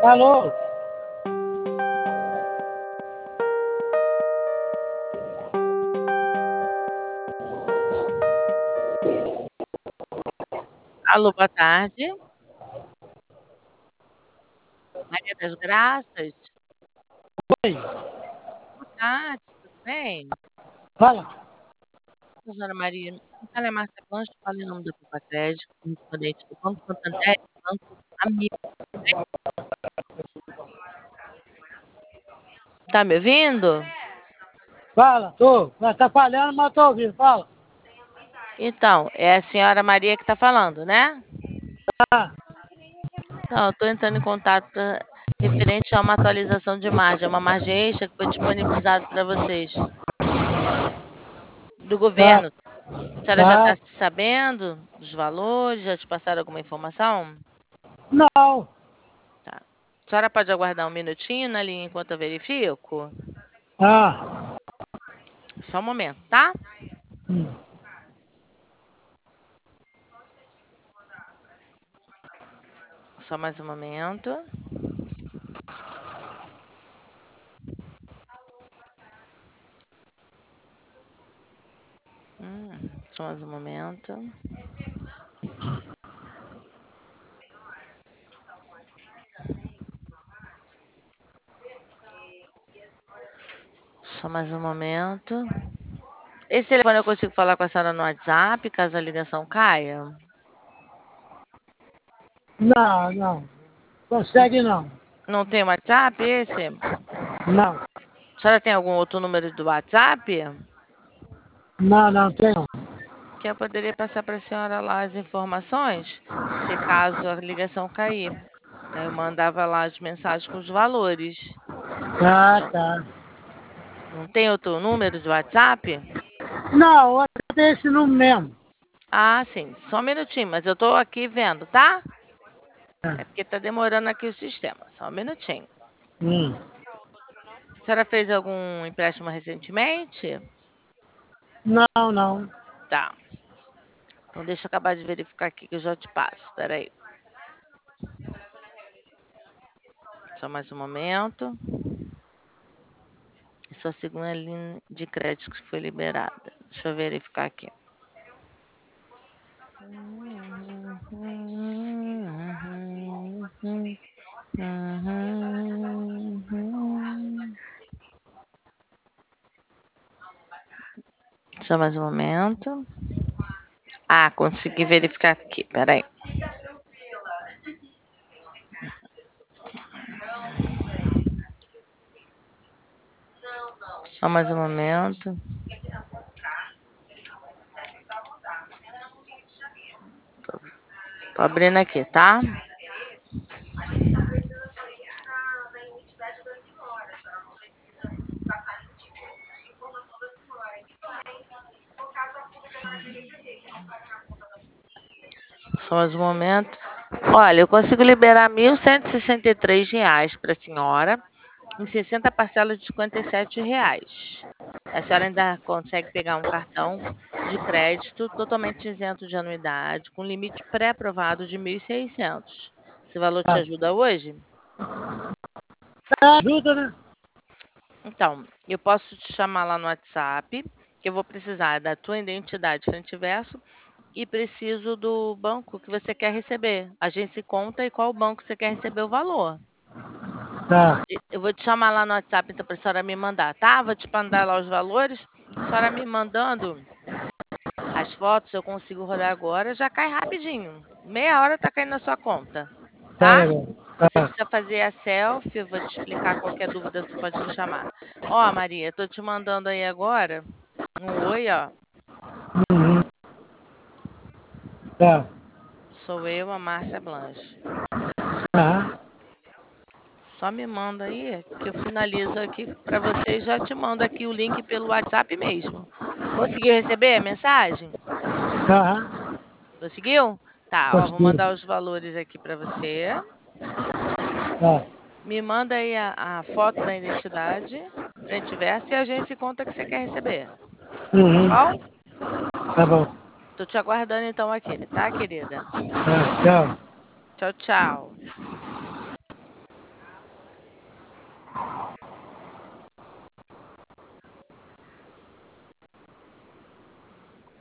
Alô? Alô, boa tarde. Maria das Graças. Oi, Boa tarde, tudo bem? fala. Dona Maria, me fala, é Márcia Blanche, fala em nome da Papacred, correspondente do Banco Santander e Banco Amigo. Tá me ouvindo? Fala, tô. Mas tá falhando, mas tô ouvindo. Fala. Então, é a senhora Maria que está falando, né? Ah, Então, eu estou entrando em contato referente a uma atualização de margem, uma margem extra que foi disponibilizada para vocês do tá, governo. A senhora já tá. está sabendo dos valores? Já te passaram alguma informação? Não. Tá. A senhora pode aguardar um minutinho na linha enquanto eu verifico? Ah, Só um momento, tá? Só mais um momento. Só mais um momento. Só mais um momento. Esse telefone eu consigo falar com a senhora no WhatsApp, caso a ligação caia? não. Consegue não. Não tem WhatsApp esse? Não. A senhora tem algum outro número do WhatsApp? Não tem não. Que eu poderia passar para a senhora lá as informações, se caso a ligação cair. Aí eu mandava lá as mensagens com os valores. Ah, tá. Não tem outro número de WhatsApp? Não, eu tem esse número mesmo. Ah, sim. Só um minutinho, mas eu tô aqui vendo, tá? É porque tá demorando aqui o sistema. Só um minutinho. Hum. A senhora fez algum empréstimo recentemente? Não. Tá. Então deixa eu acabar de verificar aqui que eu já te passo. Espera aí. Só mais um momento. Essa é a segunda linha de crédito que foi liberada. Deixa eu verificar aqui. Só mais um momento. Ah, consegui verificar aqui. Peraí. Só mais um momento. Tô abrindo aqui, tá? Só mais um momento. Olha, eu consigo liberar R$ 1.163 para a senhora em 60 parcelas de R$ 57. A senhora ainda consegue pegar um cartão de crédito totalmente isento de anuidade, com limite pré-aprovado de 1.600. Esse valor te Tá. ajuda hoje? Ajuda, né? Então, eu posso te chamar lá no WhatsApp, que eu vou precisar da tua identidade frente e verso e preciso do banco que você quer receber. Agência e conta e qual banco você quer receber o valor. Tá. Eu vou te chamar lá no WhatsApp, então, para a senhora me mandar, tá? Vou te mandar lá os valores. A senhora me mandando as fotos, eu consigo rodar agora, já cai rapidinho. Meia hora tá caindo na sua conta, Tá tá? legal. Você Tá. precisa fazer a selfie, eu vou te explicar qualquer dúvida, você pode me chamar. Ó, Maria, tô te mandando aí agora um oi, ó. Tá. Sou eu, a Márcia Blanche. Aham. Só me manda aí que eu finalizo aqui para você e já te mando aqui o link pelo WhatsApp mesmo. Conseguiu receber a mensagem? Aham. Conseguiu? Tá, ó, vou Conseguiu. mandar os valores aqui para você. Tá. Me manda aí a foto da identidade, frente e verso, e a agência e conta que você quer receber. Tá Uhum. bom? Tá bom. Tô te aguardando então aqui, tá, querida? Tá. Tchau. Tchau, tchau.